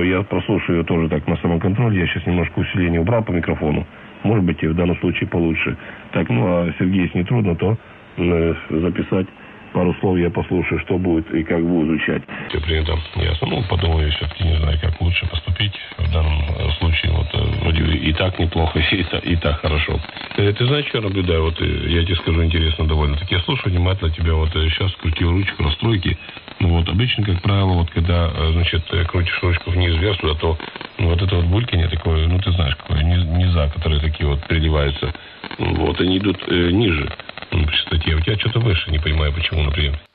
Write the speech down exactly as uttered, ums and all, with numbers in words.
я прослушаю ее тоже так на самоконтроль. Я сейчас немножко усиление убрал по микрофону. Может быть, и в данном случае получше. Так, ну, а Сергей, если не трудно, то э, записать пару слов, я послушаю, что будет и как будет звучать. Все принято. Ясно. Ну, подумаю, все-таки не знаю, как лучше поступить в данном случае. Вот вроде и так неплохо, и так, и так хорошо. Ты, ты знаешь, что я наблюдаю? Вот я тебе скажу интересно довольно-таки. Я слушаю внимательно тебя, вот сейчас крутил ручку настройки. Ну вот, обычно, как правило, вот когда, значит, крутишь ручку вниз-вверх туда, то ну, вот это вот бульканье такое, ну, ты знаешь, какое, низа, которые такие вот переливаются, вот, они идут э, ниже. Ну, по частоте. У тебя что-то выше, не понимаю, почему, например.